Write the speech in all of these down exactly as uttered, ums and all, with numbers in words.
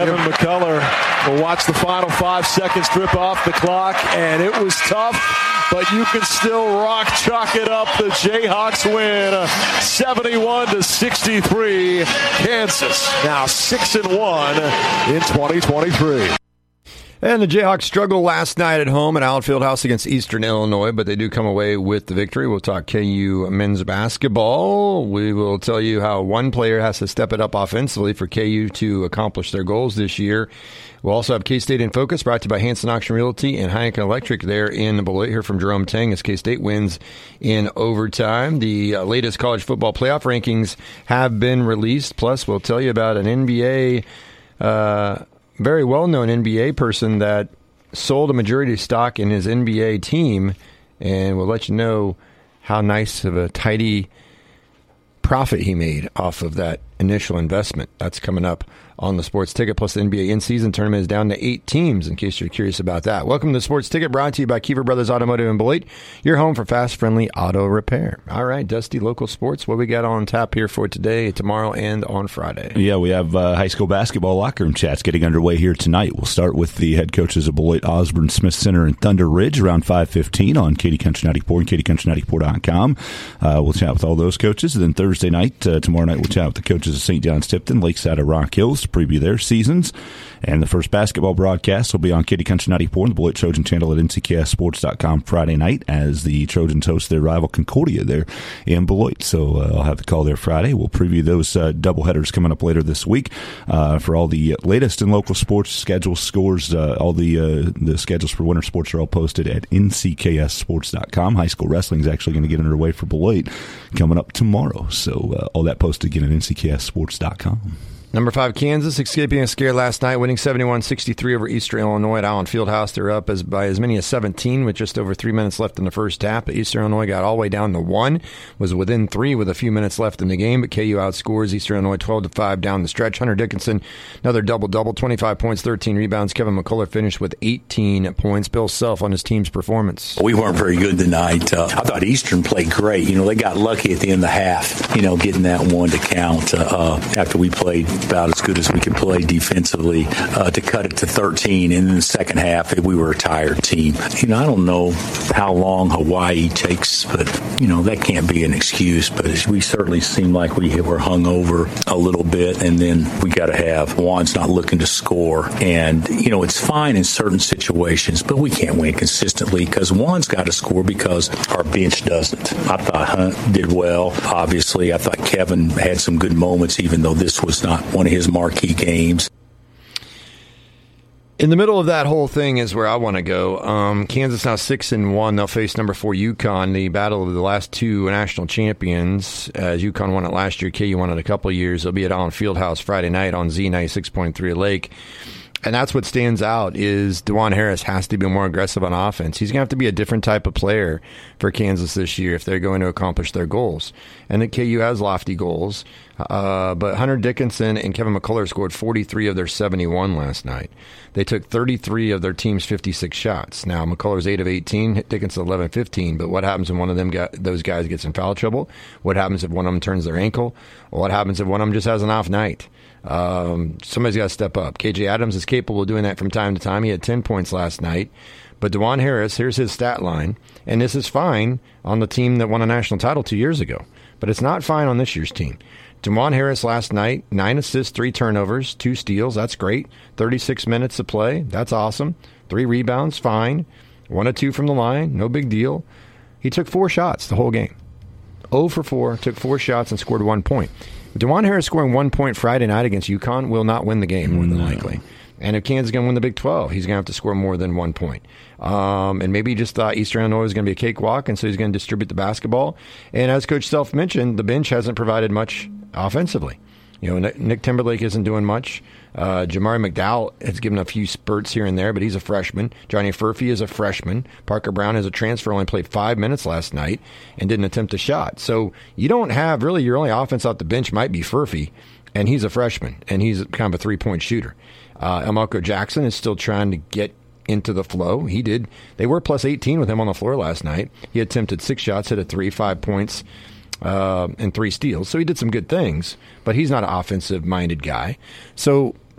Kevin McCullough will watch the final five seconds drip off the clock, and it was tough, but you can still rock chalk it up. The Jayhawks win seventy-one to sixty-three. Kansas now six and one in twenty twenty-three. And the Jayhawks struggled last night at home at Allen Fieldhouse against Eastern Illinois, but they do come away with the victory. We'll talk K U men's basketball. We will tell you how one player has to step it up offensively for K U to accomplish their goals this year. We'll also have K-State in Focus, brought to you by Hanson Auction Realty and Heineken Electric there in Beloit. Hear from Jerome Tang as K-State wins in overtime. The uh, latest college football playoff rankings have been released. Plus, we'll tell you about an N B A uh very well-known N B A person that sold a majority stock in his N B A team, and we'll let you know how nice of a tidy profit he made off of that initial investment. That's coming up on the Sports Ticket. Plus, the N B A in-season tournament is down to eight teams, in case you're curious about that. Welcome to the Sports Ticket, brought to you by Kiefer Brothers Automotive in Beloit, your home for fast, friendly auto repair. All right, Dusty, local sports, what we got on tap here for today, tomorrow, and on Friday? Yeah, we have uh, high school basketball locker room chats getting underway here tonight. We'll start with the head coaches of Beloit, Osborne, Smith Center, and Thunder Ridge around five fifteen on Katy Country ninety-four and Katy Country ninety-four dot com. Uh, we'll chat with all those coaches. And then Thursday night, uh, tomorrow night, we'll chat with the coaches of Saint John's Tipton, Lakeside of Rock Hills to preview their season. And the first basketball broadcast will be on Katy Country ninety-four and the Beloit Trojan channel at N C K S sports dot com Friday night as the Trojans host their rival Concordia there in Beloit. So uh, I'll have the call there Friday. We'll preview those uh, doubleheaders coming up later this week. Uh, for all the latest in local sports schedules, scores, uh, all the uh, the schedules for winter sports are all posted at N C K S sports dot com. High school wrestling is actually going to get underway for Beloit coming up tomorrow. So uh, all that posted again at N C K S sports dot com. Number five, Kansas, escaping a scare last night, winning seventy-one sixty-three over Eastern Illinois at Allen Fieldhouse. They're up as by as many as seventeen with just over three minutes left in the first half. But Eastern Illinois got all the way down to one, was within three with a few minutes left in the game. But K U outscores Eastern Illinois twelve to five down the stretch. Hunter Dickinson, another double-double, twenty-five points, thirteen rebounds. Kevin McCullough finished with eighteen points. Bill Self on his team's performance. We weren't very good tonight. Uh, I thought Eastern played great. You know, they got lucky at the end of the half, you know, getting that one to count uh, uh, after we played about as good as we could play defensively uh, to cut it to thirteen. And in the second half, we were a tired team. You know, I don't know how long Hawaii takes, but, you know, that can't be an excuse. But we certainly seemed like we were hung over a little bit. And then we got to have Juan's not looking to score. And, you know, it's fine in certain situations, but we can't win consistently because Juan's got to score because our bench doesn't. I thought Hunt did well. Obviously, I thought Kevin had some good moments, even though this was not one of his marquee games. In the middle of that whole thing is where I want to go. Um, Kansas now six and one. They'll face number four UConn, the battle of the last two national champions. As UConn won it last year, K U won it a couple of years. They'll be at Allen Fieldhouse Friday night on Z ninety-six point three Lake. And that's what stands out is DeJuan Harris has to be more aggressive on offense. He's going to have to be a different type of player for Kansas this year if they're going to accomplish their goals. And the K U has lofty goals. Uh, but Hunter Dickinson and Kevin McCullough scored forty-three of their seventy-one last night. They took thirty-three of their team's fifty-six shots. Now, McCullough's eight of eighteen, Dickinson eleven of fifteen. But what happens when one of them got, those guys gets in foul trouble? What happens if one of them turns their ankle? What happens if one of them just has an off night? Um, somebody's got to step up. K J Adams is capable of doing that from time to time. He had ten points last night. But DeJuan Harris, here's his stat line. And this is fine on the team that won a national title two years ago. But it's not fine on this year's team. DeJuan Harris last night, nine assists, three turnovers, two steals. That's great. thirty-six minutes to play. That's awesome. Three rebounds, fine. One of two from the line, no big deal. He took four shots the whole game. zero for four, took four shots and scored one point. DeJuan Harris scoring one point Friday night against UConn will not win the game, more than no. likely. And if Kansas is going to win the Big twelve, he's going to have to score more than one point. Um, and maybe he just thought Eastern Illinois was going to be a cakewalk, and so he's going to distribute the basketball. And as Coach Self mentioned, the bench hasn't provided much offensively. You know, Nick Timberlake isn't doing much. Uh, Jamari McDowell has given a few spurts here and there, but he's a freshman. Johnny Furphy is a freshman. Parker Brown is a transfer, only played five minutes last night and didn't attempt a shot. So you don't have, really, your only offense off the bench might be Furphy, and he's a freshman, and he's kind of a three-point shooter. Uh, Elmarco Jackson is still trying to get into the flow. He did. They were plus eighteen with him on the floor last night. He attempted six shots, hit a three, five points, uh, and three steals. So he did some good things, but he's not an offensive-minded guy. So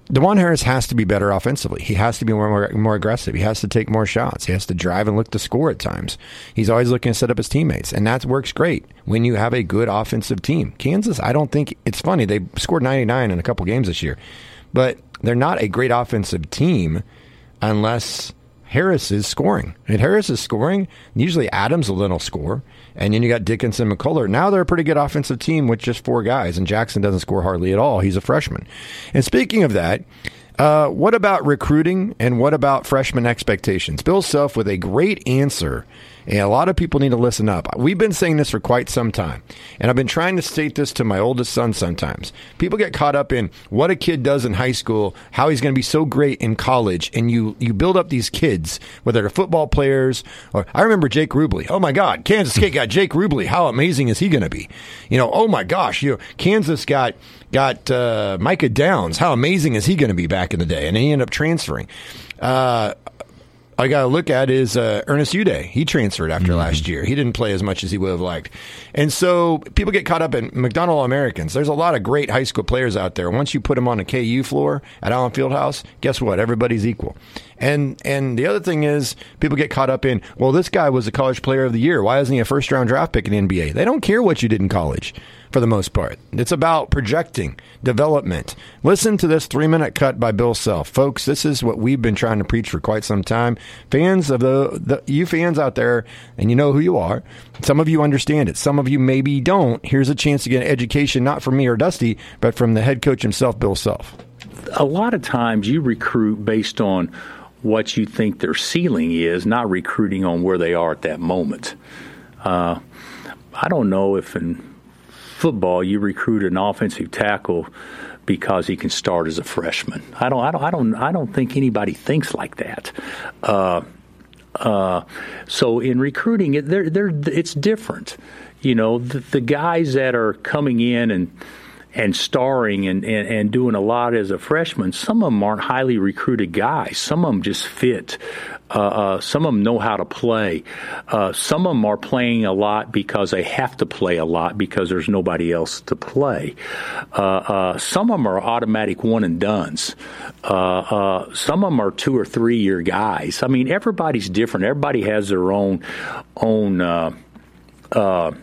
DeJuan Harris has to be better offensively. He has to be more, more more aggressive. He has to take more shots. He has to drive and look to score at times. He's always looking to set up his teammates, and that works great when you have a good offensive team. Kansas, I don't think it's funny. They scored ninety-nine in a couple games this year, but they're not a great offensive team unless Harris is scoring. And Harris is scoring. Usually Adams will then score. And then you got Dickinson, McCullough. Now they're a pretty good offensive team with just four guys. And Jackson doesn't score hardly at all. He's a freshman. And speaking of that, uh, what about recruiting and what about freshman expectations? Bill Self with a great answer. And a lot of people need to listen up. We've been saying this for quite some time, and I've been trying to state this to my oldest son sometimes. People get caught up in what a kid does in high school, how he's going to be so great in college, and you, you build up these kids, whether they're football players or I remember Jake Rubley. Oh, my God, Kansas State got Jake Rubley. How amazing is he going to be? You know, oh, my gosh, you know, Kansas got got uh, Micah Downs. How amazing is he going to be back in the day? And he ended up transferring. Uh I got to look at is uh, Ernest Uday. He transferred after mm-hmm. last year. He didn't play as much as he would have liked. And so people get caught up in McDonald All-Americans. There's a lot of great high school players out there. Once you put them on a K U floor at Allen Fieldhouse, guess what? Everybody's equal. And and the other thing is people get caught up in, well, this guy was a college player of the year. Why isn't he a first-round draft pick in the N B A? They don't care what you did in college for the most part. It's about projecting, development. Listen to this three-minute cut by Bill Self. Folks, this is what we've been trying to preach for quite some time. Fans of the, the you fans out there, and you know who you are, some of you understand it. Some of you maybe don't. Here's a chance to get an education, not from me or Dusty, but from the head coach himself, Bill Self. A lot of times you recruit based on what you think their ceiling is, not recruiting on where they are at that moment. Uh, I don't know if in football you recruit an offensive tackle because he can start as a freshman. I don't. I don't. I don't. I don't think anybody thinks like that. Uh, uh, so in recruiting, it they're, they're, it's different. You know, the, the guys that are coming in and and starring and, and, and doing a lot as a freshman, some of them aren't highly recruited guys. Some of them just fit. Uh, uh, some of them know how to play. Uh, some of them are playing a lot because they have to play a lot because there's nobody else to play. Uh, uh, some of them are automatic one-and-dones. Uh, uh, some of them are two- or three-year guys. I mean, everybody's different. Everybody has their own own uh, uh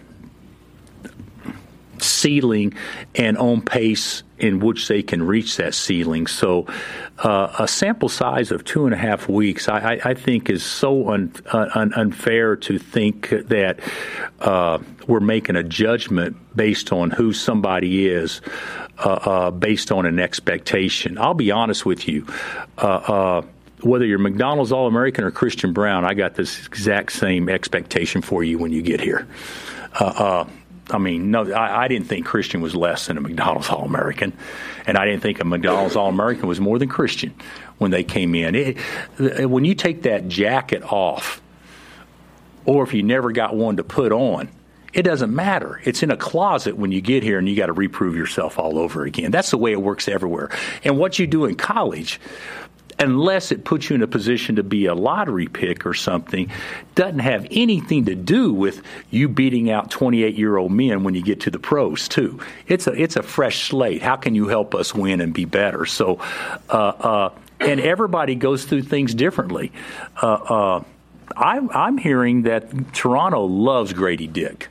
ceiling and on pace in which they can reach that ceiling. So uh, a sample size of two and a half weeks, I, I, I think, is so un, un, unfair to think that uh, we're making a judgment based on who somebody is, uh, uh, based on an expectation. I'll be honest with you. Uh, uh, whether you're McDonald's All-American or Christian Brown, I got this exact same expectation for you when you get here. Uh, uh, I mean, no, I, I didn't think Christian was less than a McDonald's All-American, and I didn't think a McDonald's All-American was more than Christian when they came in. It, when you take that jacket off, or if you never got one to put on, it doesn't matter. It's in a closet when you get here, and you got to reprove yourself all over again. That's the way it works everywhere. And what you do in college, unless it puts you in a position to be a lottery pick or something, doesn't have anything to do with you beating out twenty-eight-year-old men when you get to the pros, too. It's a it's a fresh slate. How can you help us win and be better? So, uh, uh, and everybody goes through things differently. Uh, uh, I'm, I'm hearing that Toronto loves Grady Dick.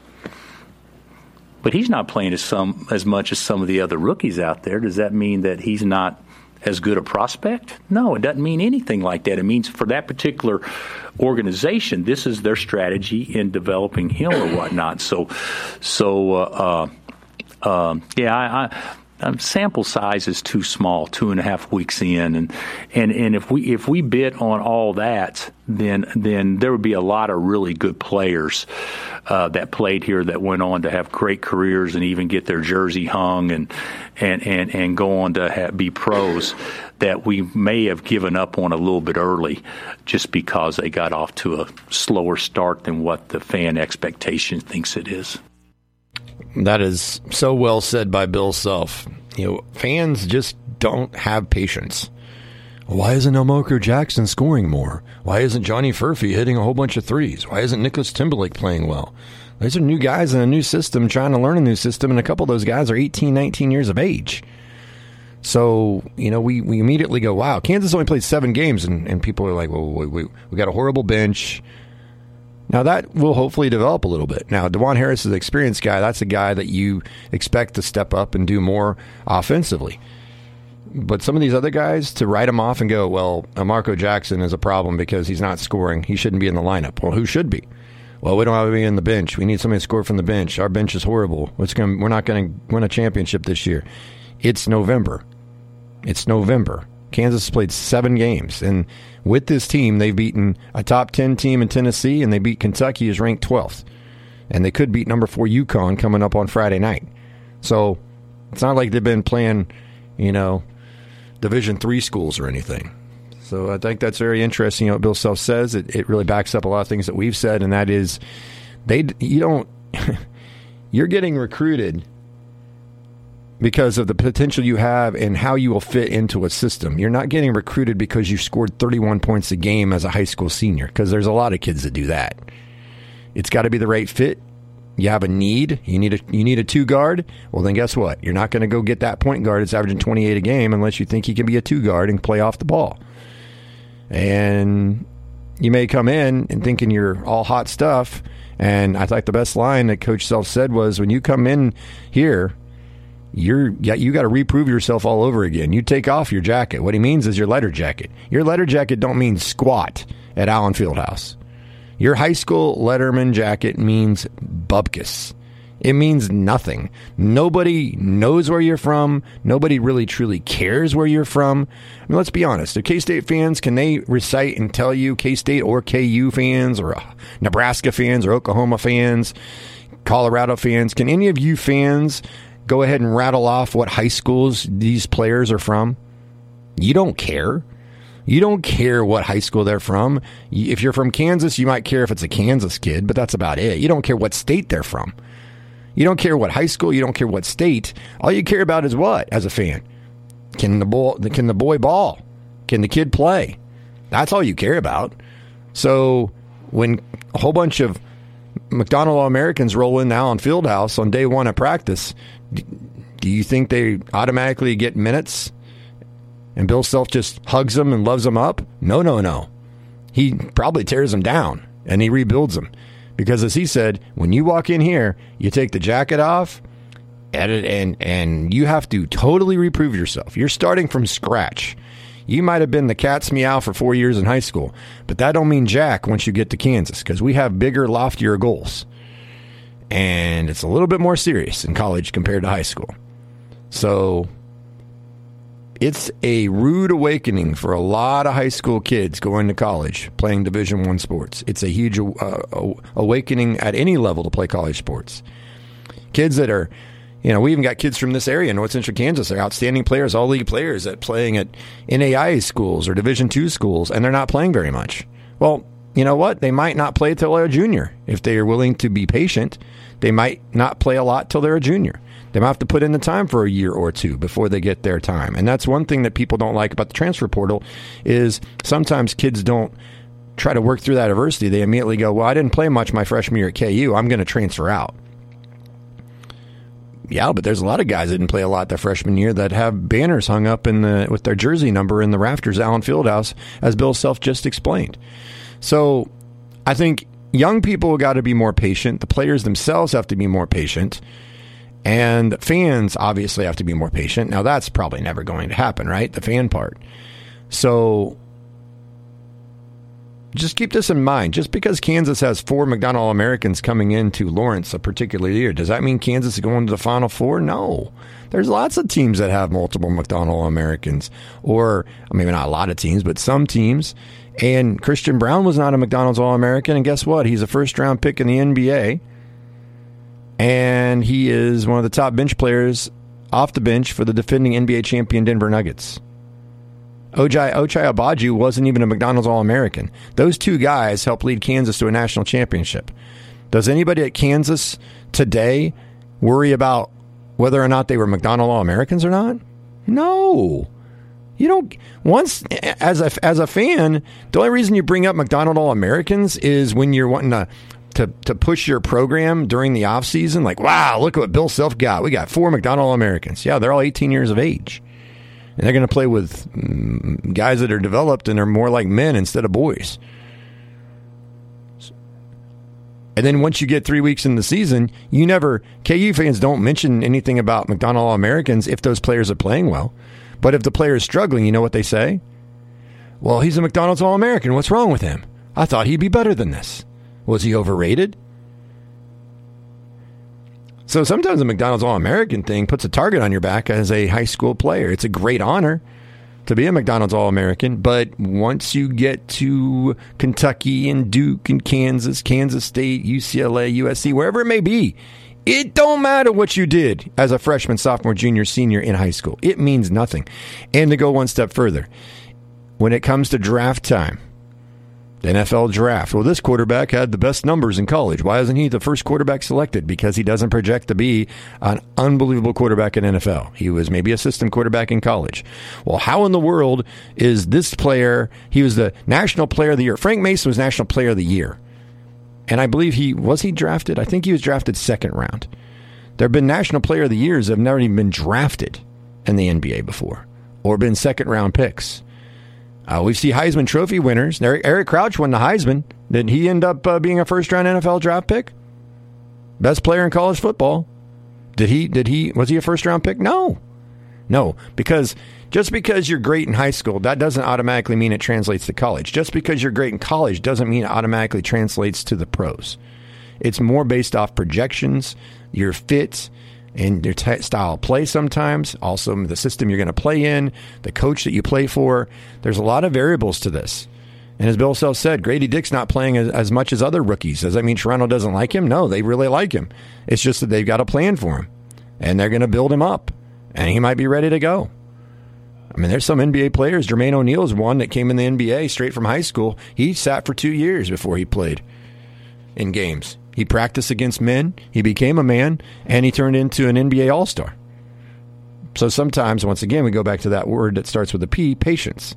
But he's not playing as some as much as some of the other rookies out there. Does that mean that he's not as good a prospect? No, it doesn't mean anything like that. It means for that particular organization, this is their strategy in developing him or whatnot. So, so uh, uh, uh, yeah, I, I, um, sample size is too small, two and a half weeks in, and and and if we if we bid on all that, then then there would be a lot of really good players uh, that played here that went on to have great careers and even get their jersey hung and and and, and go on to have, be pros that we may have given up on a little bit early just because they got off to a slower start than what the fan expectation thinks it is. That is so well said by Bill Self. You know, fans just don't have patience. Why isn't Elmarko Jackson scoring more? Why isn't Johnny Furphy hitting a whole bunch of threes? Why isn't Nicholas Timberlake playing well? These are new guys in a new system trying to learn a new system, and a couple of those guys are eighteen, nineteen years of age. So, you know, we, we immediately go, wow, Kansas only played seven games, and, and people are like, well, we, we, we got a horrible bench. Now, that will hopefully develop a little bit. Now, DeJuan Harris is an experienced guy. That's a guy that you expect to step up and do more offensively. But some of these other guys, to write them off and go, well, Marco Jackson is a problem because he's not scoring. He shouldn't be in the lineup. Well, who should be? Well, we don't have to be in the bench. We need somebody to score from the bench. Our bench is horrible. What's going? We're not going to win a championship this year. It's November. It's November. Kansas has played seven games. And with this team, they've beaten a top ten team in Tennessee, and they beat Kentucky, who's ranked twelfth. And they could beat number four UConn coming up on Friday night. So it's not like they've been playing, you know, Division three schools or anything. So I think that's very interesting. You know what Bill Self says. It, it really backs up a lot of things that we've said, and that is, they you don't you're getting recruited because of the potential you have and how you will fit into a system. You're not getting recruited because you scored thirty-one points a game as a high school senior, because there's a lot of kids that do that. It's got to be the right fit. You have a need. You need a you need a two guard. Well, then guess what? You're not going to go get that point guard that's averaging twenty-eight a game unless you think he can be a two guard and play off the ball. And you may come in and thinking you're all hot stuff. And I thought the best line that Coach Self said was, when you come in here, you're you got to reprove yourself all over again. You take off your jacket. What he means is your letter jacket. Your letter jacket don't mean squat at Allen Fieldhouse. Your high school letterman jacket means bupkis. It means nothing. Nobody knows where you're from. Nobody really truly cares where you're from. I mean, let's be honest. The K-State fans, can they recite and tell you, K-State or K U fans or Nebraska fans or Oklahoma fans, Colorado fans, can any of you fans go ahead and rattle off what high schools these players are from? You don't care. You don't care what high school they're from. If you're from Kansas, you might care if it's a Kansas kid, but that's about it. You don't care what state they're from. You don't care what high school. You don't care what state. All you care about is what, as a fan? Can the boy, can the boy ball? Can the kid play? That's all you care about. So when a whole bunch of McDonald All-Americans roll in now on Fieldhouse on day one of practice, do you think they automatically get minutes? And Bill Self just hugs them and loves them up? No, no, no. He probably tears them down and he rebuilds them. Because as he said, when you walk in here, you take the jacket off and, and, and you have to totally reprove yourself. You're starting from scratch. You might have been the cat's meow for four years in high school, but that don't mean jack once you get to Kansas, because we have bigger, loftier goals. And it's a little bit more serious in college compared to high school. So it's a rude awakening for a lot of high school kids going to college playing Division One sports. It's a huge uh, awakening at any level to play college sports. Kids that are, you know, we even got kids from this area, North Central Kansas. They're outstanding players, all league players that playing at N A I A schools or Division Two schools, and they're not playing very much. Well, you know what? They might not play till they're a junior. If they are willing to be patient, they might not play a lot till they're a junior. They might have to put in the time for a year or two before they get their time. And that's one thing that people don't like about the transfer portal is sometimes kids don't try to work through that adversity. They immediately go, well, I didn't play much my freshman year at K U. I'm going to transfer out. Yeah, but there's a lot of guys that didn't play a lot their freshman year that have banners hung up in the with their jersey number in the rafters at Allen Fieldhouse, as Bill Self just explained. So I think young people got to be more patient. The players themselves have to be more patient. And fans obviously have to be more patient. Now, that's probably never going to happen, right? The fan part. So just keep this in mind. Just because Kansas has four McDonald All-Americans coming into Lawrence a particular year, does that mean Kansas is going to the Final Four? No. There's lots of teams that have multiple McDonald All-Americans. Or, maybe not a lot of teams, but some teams. And Christian Brown was not a McDonald's All-American. And guess what? He's a first-round pick in the N B A. And he is one of the top bench players off the bench for the defending N B A champion Denver Nuggets. Ochai, Ochai Agbaji wasn't even a McDonald's All-American. Those two guys helped lead Kansas to a national championship. Does anybody at Kansas today worry about whether or not they were McDonald All-Americans or not? No. You don't. Once, as a, as a fan, the only reason you bring up McDonald All-Americans is when you're wanting to To, to push your program during the offseason, like, wow, look at what Bill Self got. We got four McDonald All-Americans. Yeah, they're all eighteen years of age. And they're going to play with mm, guys that are developed and are more like men instead of boys. And then once you get three weeks in the season, you never, K U fans don't mention anything about McDonald All-Americans if those players are playing well. But if the player is struggling, you know what they say? Well, he's a McDonald's All-American. What's wrong with him? I thought he'd be better than this. Was he overrated? So sometimes the McDonald's All-American thing puts a target on your back as a high school player. It's a great honor to be a McDonald's All-American, but once you get to Kentucky and Duke and Kansas, Kansas State, U C L A, U S C, wherever it may be, it don't matter what you did as a freshman, sophomore, junior, senior in high school. It means nothing. And to go one step further, when it comes to draft time, the N F L draft, well, this quarterback had the best numbers in college. Why isn't he the first quarterback selected? Because he doesn't project to be an unbelievable quarterback in N F L. He was maybe a system quarterback in college. Well, how in the world is this player, he was the National Player of the Year. Frank Mason was National Player of the Year. And I believe he, was he drafted? I think he was drafted second round. There have been National Player of the Years that have never even been drafted in the N B A before or been second round picks. Uh, we see Heisman Trophy winners. Eric, Eric Crouch won the Heisman. Did he end up uh, being a first-round N F L draft pick? Best player in college football. Did he? Did he? Was he a first-round pick? No, no. Because just because you're great in high school, that doesn't automatically mean it translates to college. Just because you're great in college doesn't mean it automatically translates to the pros. It's more based off projections, your fit, and your t- style of play sometimes, also the system you're going to play in, the coach that you play for. There's a lot of variables to this. And as Bill Self said, Grady Dick's not playing as, as much as other rookies. Does that mean Toronto doesn't like him? No, they really like him. It's just that they've got a plan for him, and they're going to build him up, and he might be ready to go. I mean, there's some N B A players. Jermaine O'Neal is one that came in the N B A straight from high school. He sat for two years before he played in games. He practiced against men, he became a man, and he turned into an N B A All-Star. So sometimes, once again, we go back to that word that starts with a P, patience.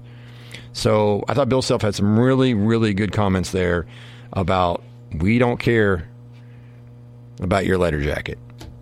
So I thought Bill Self had some really, really good comments there about we don't care about your letter jacket.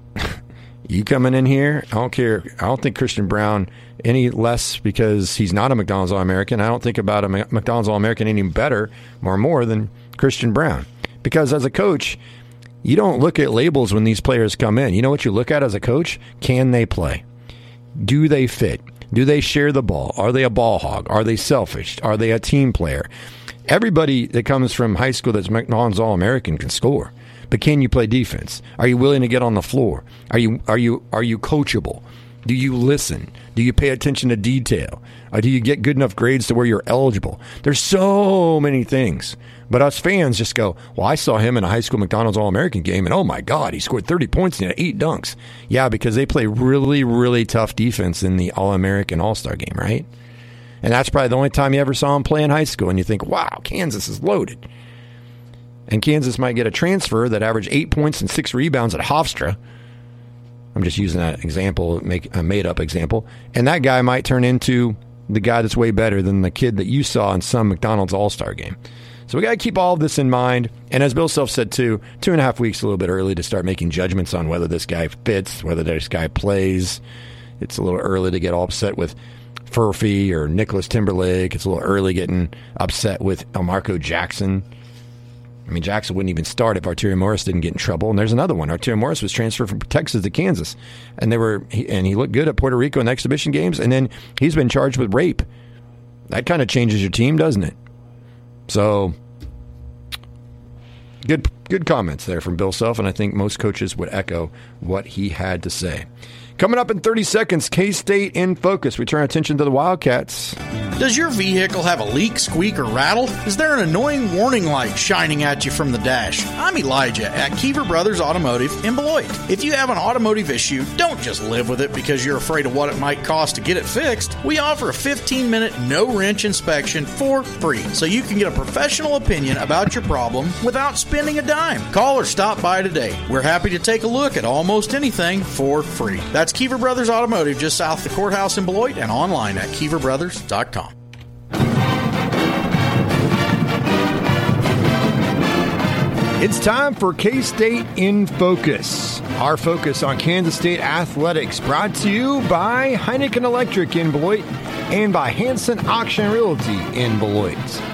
You coming in here, I don't care. I don't think Christian Brown any less because he's not a McDonald's All-American. I don't think about a McDonald's All-American any better or more than Christian Brown. Because as a coach, you don't look at labels when these players come in. You know what you look at as a coach? Can they play? Do they fit? Do they share the ball? Are they a ball hog? Are they selfish? Are they a team player? Everybody that comes from high school that's McDonald's All-American can score. But can you play defense? Are you willing to get on the floor? Are you are you are you coachable? Do you listen? Do you pay attention to detail? Or do you get good enough grades to where you're eligible? There's so many things. But us fans just go, well, I saw him in a high school McDonald's All-American game, and oh, my God, he scored thirty points and he had eight dunks. Yeah, because they play really, really tough defense in the All-American All-Star game, right? And that's probably the only time you ever saw him play in high school, and you think, wow, Kansas is loaded. And Kansas might get a transfer that averaged eight points and six rebounds at Hofstra. I'm just using that example, make a made-up example. And that guy might turn into the guy that's way better than the kid that you saw in some McDonald's All-Star game. So we got to keep all of this in mind. And as Bill Self said, too, two and a half weeks a little bit early to start making judgments on whether this guy fits, whether this guy plays. It's a little early to get all upset with Furphy or Nicholas Timberlake. It's a little early getting upset with Elmarco Jackson. I mean, Jackson wouldn't even start if Arterio Morris didn't get in trouble. And there's another one. Arterio Morris was transferred from Texas to Kansas, and they were and he looked good at Puerto Rico in the exhibition games. And then he's been charged with rape. That kind of changes your team, doesn't it? So, good good comments there from Bill Self, and I think most coaches would echo what he had to say. Coming up in thirty seconds, K-State in focus. We turn our attention to the Wildcats. Does your vehicle have a leak, squeak, or rattle? Is there an annoying warning light shining at you from the dash? I'm Elijah at Kiever Brothers Automotive in Beloit. If you have an automotive issue, don't just live with it because you're afraid of what it might cost to get it fixed. We offer a fifteen minute no-wrench inspection for free, so you can get a professional opinion about your problem without spending a dime. Call or stop by today. We're happy to take a look at almost anything for free. That's Kiever Brothers Automotive just south of the courthouse in Beloit and online at kiever brothers dot com. It's time for K-State in Focus. Our focus on Kansas State athletics brought to you by Heineken Electric in Beloit and by Hanson Auction Realty in Beloit.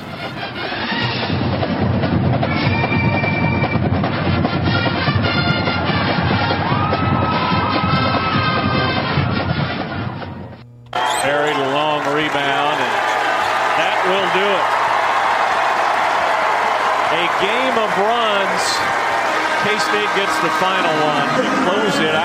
Buried a long rebound, and that will do it. A game of runs. K-State gets the final one to close it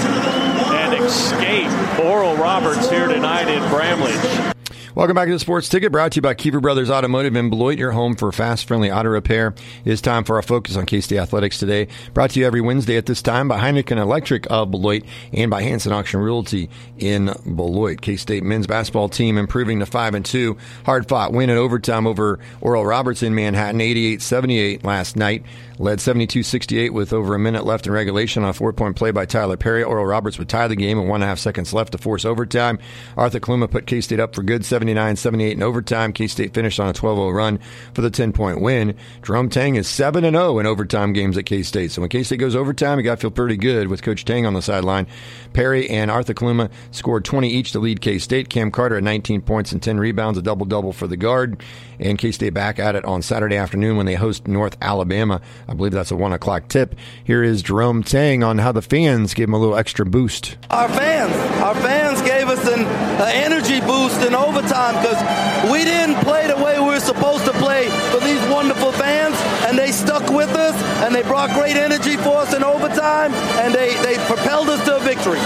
out and escape Oral Roberts here tonight in Bramlage. Welcome back to the Sports Ticket, brought to you by Kiefer Brothers Automotive in Beloit, your home for fast, friendly auto repair. It is time for our focus on K-State athletics today, brought to you every Wednesday at this time by Heineken Electric of Beloit and by Hanson Auction Realty in Beloit. K-State men's basketball team improving to five and two. Hard-fought win in overtime over Oral Roberts in Manhattan, eighty-eight seventy-eight last night. Led seventy-two sixty-eight with over a minute left in regulation on a four-point play by Tyler Perry. Oral Roberts would tie the game with one and a half seconds left to force overtime. Arthur Kaluma put K-State up for good, seventy-nine seventy-eight in overtime. K-State finished on a twelve oh run for the ten-point win. Jerome Tang is seven and oh in overtime games at K-State. So when K-State goes overtime, you got to feel pretty good with Coach Tang on the sideline. Perry and Arthur Kaluma scored twenty each to lead K-State. Cam Carter had nineteen points and ten rebounds, a double-double for the guard. And K-State back at it on Saturday afternoon when they host North Alabama. I believe that's a one o'clock tip. Here is Jerome Tang on how the fans gave him a little extra boost. Our fans, our fans gave us an uh, energy boost in overtime because we didn't play the way we were supposed to play for these wonderful fans, and they stuck with us, and they brought great energy for us in overtime, and they, they propelled us to a victory.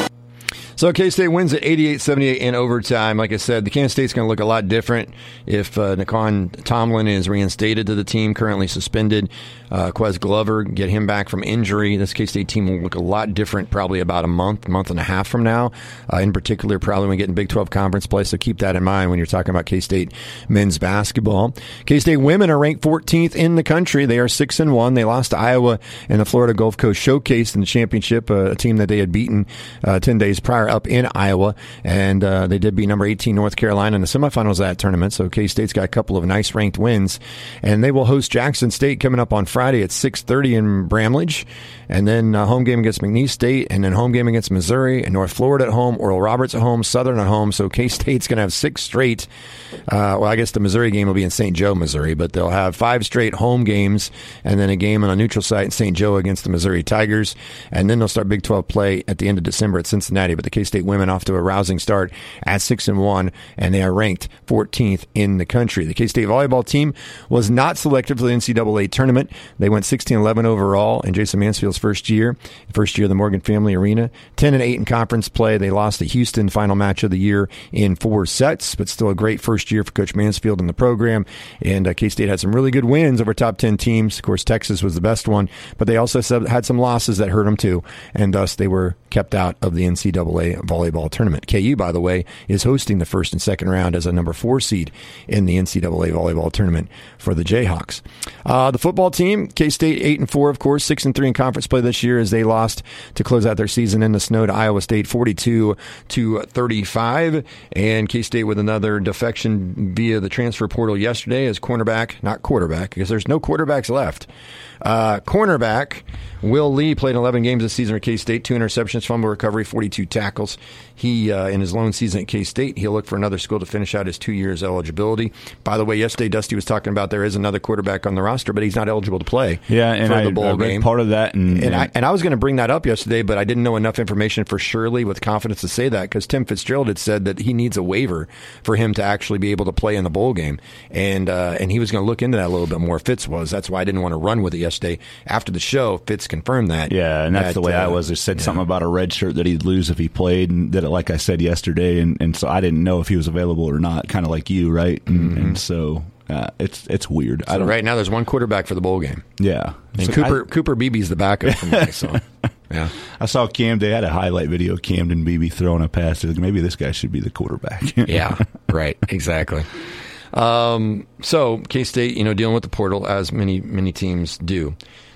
So K-State wins at eighty-eight seventy-eight in overtime. Like I said, the Kansas State's going to look a lot different if uh, Naquan Tomlin is reinstated to the team, currently suspended. Uh, Quez Glover, get him back from injury. This K-State team will look a lot different probably about a month, month and a half from now. Uh, in particular, probably when we get in Big twelve conference play, so keep that in mind when you're talking about K-State men's basketball. K-State women are ranked fourteenth in the country. They are six and one. They lost to Iowa in the Florida Gulf Coast Showcase in the championship, uh, a team that they had beaten uh, ten days prior up in Iowa, and uh, they did beat number eighteen North Carolina in the semifinals of that tournament. So K-State's got a couple of nice ranked wins, and they will host Jackson State coming up on Friday at six thirty in Bramlage, and then uh, home game against McNeese State, and then home game against Missouri, and North Florida at home, Oral Roberts at home, Southern at home. So K-State's going to have six straight. Uh, well, I guess the Missouri game will be in Saint Joe, Missouri, but they'll have five straight home games, and then a game on a neutral site in Saint Joe against the Missouri Tigers, and then they'll start Big twelve play at the end of December at Cincinnati. But the K-State women off to a rousing start at six and one, and they are ranked fourteenth in the country. The K-State volleyball team was not selected for the N C double A tournament. They went sixteen eleven overall in Jason Mansfield's first year, first year of the Morgan Family Arena. ten and eight in conference play. They lost to Houston, final match of the year in four sets, but still a great first year for Coach Mansfield in the program. And uh, K-State had some really good wins over top ten teams. Of course, Texas was the best one, but they also had some losses that hurt them too, and thus they were kept out of the N C double A volleyball tournament. K U, by the way, is hosting the first and second round as a number four seed in the N C double A volleyball tournament for the Jayhawks. Uh, the football team, K-State eight and four, of course, six and three in conference play this year as they lost to close out their season in the snow to Iowa State, forty-two to thirty-five. And K-State with another defection via the transfer portal yesterday as cornerback, not quarterback, because there's no quarterbacks left. Uh, cornerback Will Lee played eleven games this season at K-State, two interceptions, fumble recovery, forty-two tackles. He, uh, in his lone season at K-State, he'll look for another school to finish out his two years eligibility. By the way, yesterday Dusty was talking about there is another quarterback on the roster, but he's not eligible to play. Yeah, and for I, the bowl I read game. part of that, and and, and I and I was going to bring that up yesterday, but I didn't know enough information for Shirley with confidence to say that because Tim Fitzgerald had said that he needs a waiver for him to actually be able to play in the bowl game, and uh, and he was going to look into that a little bit more. Fitz was. That's why I didn't want to run with it yesterday. After the show, Fitz confirmed that. Yeah, and that's that, the way uh, I was. They said yeah. something about a red shirt that he'd lose if he played, and that, like I said yesterday, and, and so I didn't know if he was available or not, kind of like you, right? And, mm-hmm. and so uh, it's it's weird. So I don't, right now, there's one quarterback for the bowl game. Yeah, and so Cooper I, Cooper Beebe's the backup from what I saw. Yeah, I saw Cam. They had a highlight video of Camden Beebe throwing a pass. Like, maybe this guy should be the quarterback. Yeah, right, exactly. Um, so K-State, you know, dealing with the portal as many many teams do.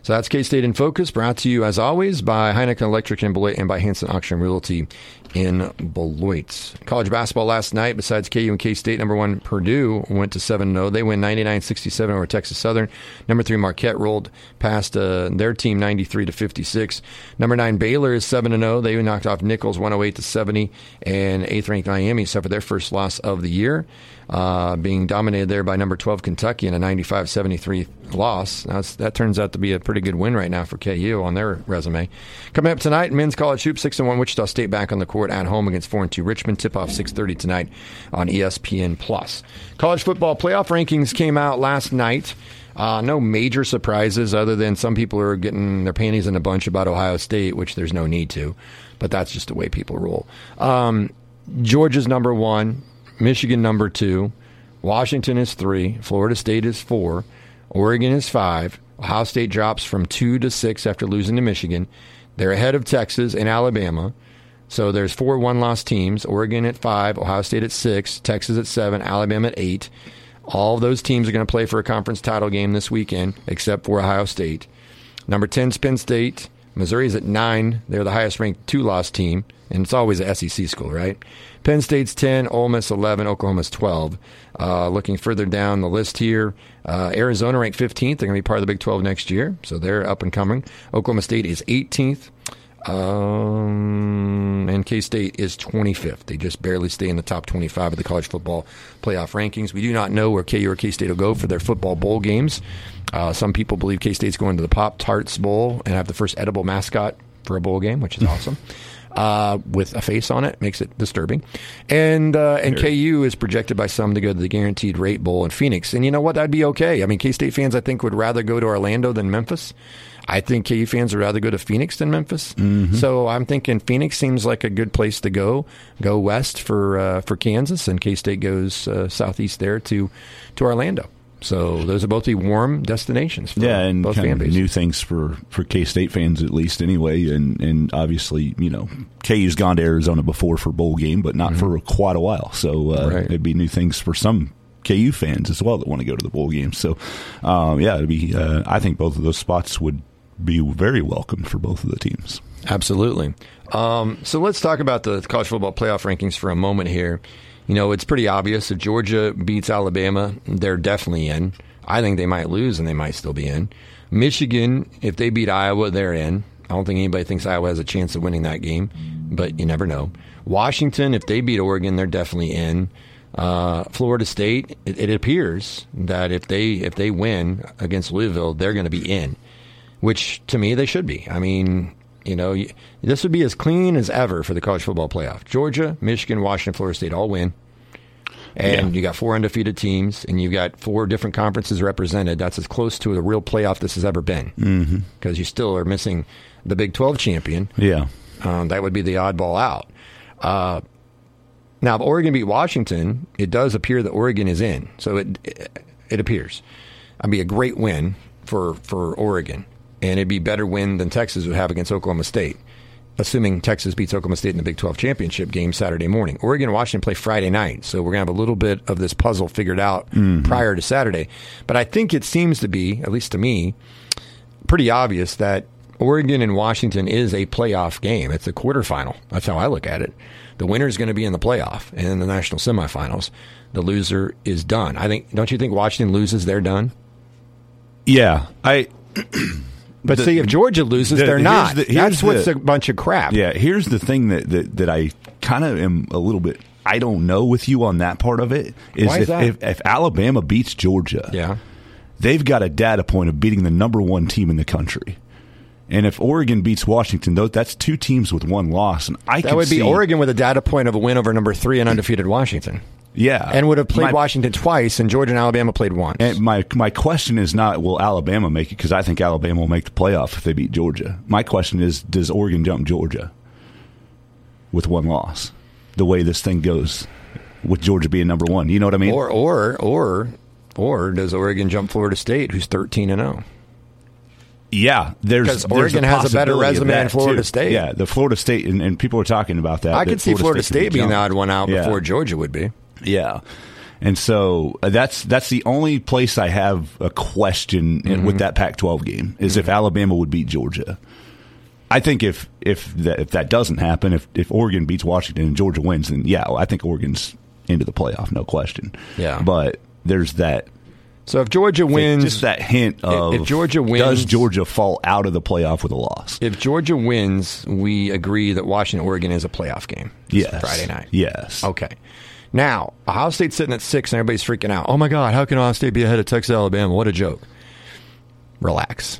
So that's K-State in Focus, brought to you, as always, by Heineken Electric in Beloit and by Hanson Auction Realty in Beloit. College basketball last night, besides K U and K-State, number one Purdue went to seven and oh. They win ninety-nine sixty-seven over Texas Southern. Number three Marquette rolled past uh, their team ninety-three to fifty-six. Number nine Baylor is seven and oh. They knocked off Nichols one oh eight to seventy. And eighth-ranked Miami suffered their first loss of the year, uh, being dominated there by number twelve Kentucky in a ninety-five seventy-three loss. That's, that turns out to be a pretty good win right now for K U on their resume. Coming up tonight, men's college hoops, six and one Wichita State back on the court at home against four and two Richmond. Tip-off six thirty tonight on E S P N plus. College football playoff rankings came out last night. Uh, no major surprises other than some people are getting their panties in a bunch about Ohio State, which there's no need to, but that's just the way people roll. Um, Georgia's number one, Michigan number two, Washington is three, Florida State is four, Oregon is five, Ohio State drops from two to six after losing to Michigan. They're ahead of Texas and Alabama. So there's four one-loss teams, Oregon at five, Ohio State at six, Texas at seven, Alabama at eight. All of those teams are going to play for a conference title game this weekend, except for Ohio State. Number ten is Penn State. Missouri's at nine. They're the highest-ranked two-loss team, and it's always an S E C school, right? Penn State's ten, Ole Miss eleven, Oklahoma's twelve. Uh, looking further down the list here, uh, Arizona ranked fifteenth. They're going to be part of the Big twelve next year, so they're up and coming. Oklahoma State is eighteenth. Um, and K-State is twenty-fifth. They just barely stay in the top twenty-five of the college football playoff rankings. We do not know where K U or K-State will go for their football bowl games. Uh, some people believe K-State's going to the Pop-Tarts Bowl and have the first edible mascot for a bowl game, which is awesome. Uh, with a face on it, makes it disturbing. And uh, and K U is projected by some to go to the Guaranteed Rate Bowl in Phoenix. And you know what? That'd be okay. I mean, K-State fans, I think, would rather go to Orlando than Memphis. I think K U fans would rather go to Phoenix than Memphis. Mm-hmm. So I'm thinking Phoenix seems like a good place to go. Go west for uh, for Kansas, and K-State goes uh, southeast there to to Orlando. So those are both the warm destinations for yeah, and both kind fan of bases. New things for, for K-State fans, at least anyway. And, and obviously, you know, K U's gone to Arizona before for bowl game, but not mm-hmm. for quite a while. So uh, right. it'd be new things for some K U fans as well that want to go to the bowl game. So, um, yeah, it'd be. Uh, I think both of those spots would be very welcome for both of the teams. Absolutely. Um, so let's talk about the college football playoff rankings for a moment here. You know, it's pretty obvious. If Georgia beats Alabama, they're definitely in. I think they might lose, and they might still be in. Michigan, if they beat Iowa, they're in. I don't think anybody thinks Iowa has a chance of winning that game, but you never know. Washington, if they beat Oregon, they're definitely in. Uh, Florida State, it, it appears that if they if they win against Louisville, they're going to be in, which to me they should be. I mean, you know, this would be as clean as ever for the college football playoff. Georgia, Michigan, Washington, Florida State all win. And yeah. you got four undefeated teams, and you got four different conferences represented. That's as close to a real playoff this has ever been. Because mm-hmm. you still are missing the Big twelve champion. Yeah. Um, that would be the oddball out. Uh, now, if Oregon beat Washington, it does appear that Oregon is in. So it it, it appears. That'd be a great win for, for Oregon. And it'd be a better win than Texas would have against Oklahoma State, assuming Texas beats Oklahoma State in the Big twelve championship game Saturday morning. Oregon and Washington play Friday night, so we're going to have a little bit of this puzzle figured out mm-hmm. prior to Saturday. But I think it seems to be, at least to me, pretty obvious that Oregon and Washington is a playoff game. It's a quarterfinal. That's how I look at it. The winner is going to be in the playoff and in the national semifinals. The loser is done. I think. Don't you think Washington loses, they're done? Yeah, I. But the, see, if Georgia loses, the, they're not. The, That's what's the, a bunch of crap. Yeah, here's the thing that, that, that I kind of am a little bit, I don't know with you on that part of it. Is, Why is if, that? If, if Alabama beats Georgia, yeah. they've got a data point of beating the number one team in the country. And if Oregon beats Washington, that's two teams with one loss. And I That would be see, Oregon with a data point of a win over number three and undefeated Washington. Yeah. And would have played my, Washington twice, and Georgia and Alabama played once. And my my question is not, will Alabama make it? Because I think Alabama will make the playoff if they beat Georgia. My question is, does Oregon jump Georgia with one loss? The way this thing goes with Georgia being number one. You know what I mean? Or or or or does Oregon jump Florida State, who's thirteen and oh? Yeah, there's because Oregon there's a has a better resume than Florida too. State. Yeah, the Florida State, and, and people are talking about that. I that could see Florida State, State being jump. the odd one out yeah. before Georgia would be. Yeah, And so uh, that's that's the only place I have a question in, Mm-hmm. with that Pac twelve game is mm-hmm. if Alabama would beat Georgia. I think if if that, if that doesn't happen, if if Oregon beats Washington and Georgia wins, then yeah, I think Oregon's into the playoff, no question. Yeah. But there's that. So if Georgia wins, just that hint of if Georgia wins, does Georgia fall out of the playoff with a loss? If Georgia wins, we agree that Washington Oregon is a playoff game. Yes, Friday night. Yes. Okay. Now Ohio State's sitting at six, and everybody's freaking out. Oh my God, how can Ohio State be ahead of Texas Alabama? What a joke. Relax.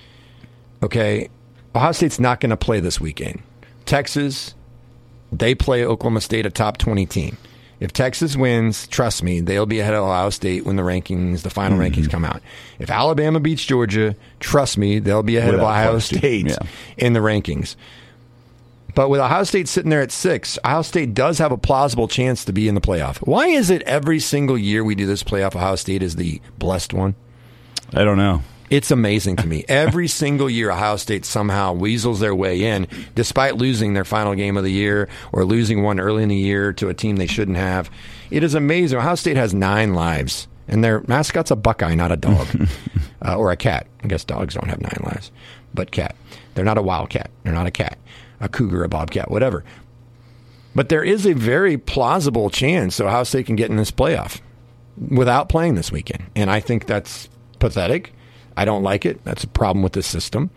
Okay, Ohio State's not going to play this weekend. Texas, they play Oklahoma State, a top twenty team. If Texas wins, trust me, they'll be ahead of Ohio State when the rankings, the final mm-hmm. rankings come out. If Alabama beats Georgia, trust me, they'll be ahead Without of Ohio State yeah. in the rankings. But with Ohio State sitting there at six, Ohio State does have a plausible chance to be in the playoff. Why is it every single year we do this playoff, Ohio State is the blessed one? I don't know. It's amazing to me. Every single year, Ohio State somehow weasels their way in, despite losing their final game of the year or losing one early in the year to a team they shouldn't have. It is amazing. Ohio State has nine lives, and their mascot's a Buckeye, not a dog uh, or a cat. I guess dogs don't have nine lives, but cat. They're not a wildcat. They're not a cat, a cougar, a bobcat, whatever. But there is a very plausible chance that Ohio State can get in this playoff without playing this weekend, and I think that's pathetic. I don't like it. That's a problem with this system.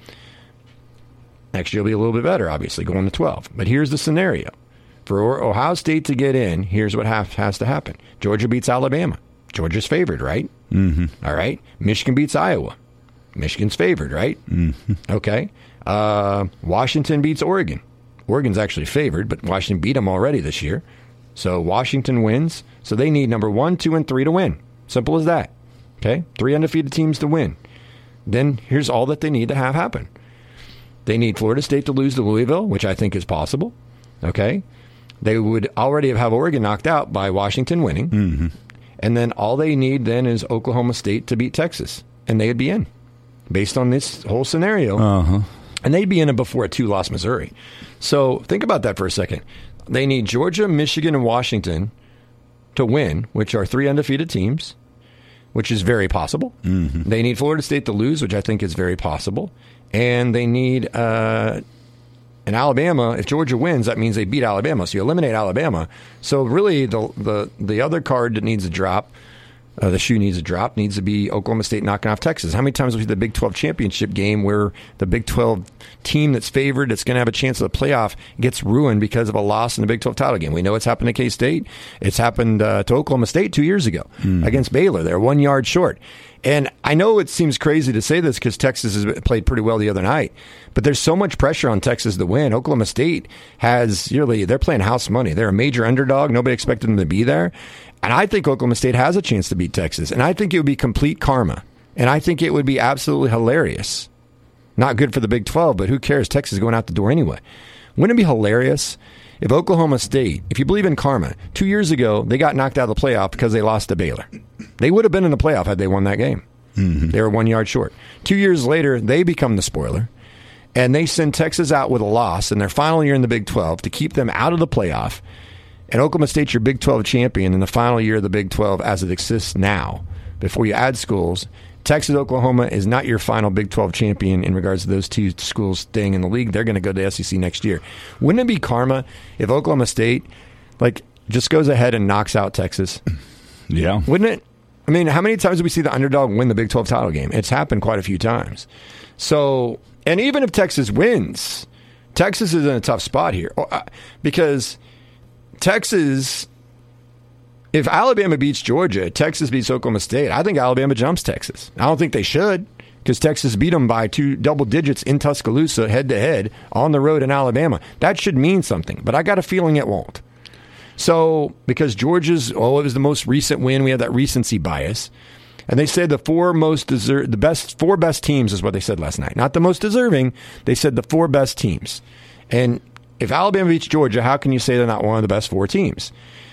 Next year will be a little bit better, obviously, going to twelve. But here's the scenario. For Ohio State to get in, here's what has, has to happen. Georgia beats Alabama. Georgia's favored, right? Mm-hmm. All right. Michigan beats Iowa. Michigan's favored, right? Mm-hmm. Okay. Uh, Washington beats Oregon. Oregon's actually favored, but Washington beat them already this year. So Washington wins. So they need number one, two, and three to win. Simple as that. Okay? Three undefeated teams to win. Then here's all that they need to have happen. They need Florida State to lose to Louisville, which I think is possible. Okay? They would already have Oregon knocked out by Washington winning. Mm-hmm. And then all they need then is Oklahoma State to beat Texas. And they would be in, based on this whole scenario. Uh-huh. And they'd be in it before a two-loss Missouri. So think about that for a second. They need Georgia, Michigan, and Washington to win, which are three undefeated teams, which is very possible. Mm-hmm. They need Florida State to lose, which I think is very possible. And they need uh, an Alabama. If Georgia wins, that means they beat Alabama. So you eliminate Alabama. So really the the, the other card that needs a drop, uh, the shoe needs a drop, needs to be Oklahoma State knocking off Texas. How many times have we seen the Big twelve championship game where the Big twelve team that's favored, that's going to have a chance of the playoff, gets ruined because of a loss in the Big twelve title game? We know it's happened to K-State. It's happened uh, to Oklahoma State two years ago mm. against Baylor. They're one yard short. And I know it seems crazy to say this because Texas has played pretty well the other night, but there's so much pressure on Texas to win. Oklahoma State has, really, they're playing house money. They're a major underdog. Nobody expected them to be there. And I think Oklahoma State has a chance to beat Texas. And I think it would be complete karma. And I think it would be absolutely hilarious. Not good for the Big twelve, but who cares? Texas is going out the door anyway. Wouldn't it be hilarious if Oklahoma State, if you believe in karma, two years ago, they got knocked out of the playoff because they lost to Baylor. They would have been in the playoff had they won that game. Mm-hmm. They were one yard short. Two years later, they become the spoiler, and they send Texas out with a loss in their final year in the Big twelve to keep them out of the playoff. And Oklahoma State's your Big twelve champion in the final year of the Big twelve as it exists now, before you add schools. Texas, Oklahoma is not your final Big twelve champion in regards to those two schools staying in the league. They're going to go to S E C next year. Wouldn't it be karma if Oklahoma State like just goes ahead and knocks out Texas? Yeah. Wouldn't it? I mean, how many times do we see the underdog win the Big twelve title game? It's happened quite a few times. So, and even if Texas wins, Texas is in a tough spot here because Texas, if Alabama beats Georgia, Texas beats Oklahoma State, I think Alabama jumps Texas. I don't think they should because Texas beat them by two double digits in Tuscaloosa head-to-head on the road in Alabama. That should mean something, but I got a feeling it won't. So, because Georgia's, oh, it was the most recent win, we have that recency bias. And they said the four most deserve, the best, four best teams is what they said last night. Not the most deserving, they said the four best teams. And if Alabama beats Georgia, how can you say they're not one of the best four teams?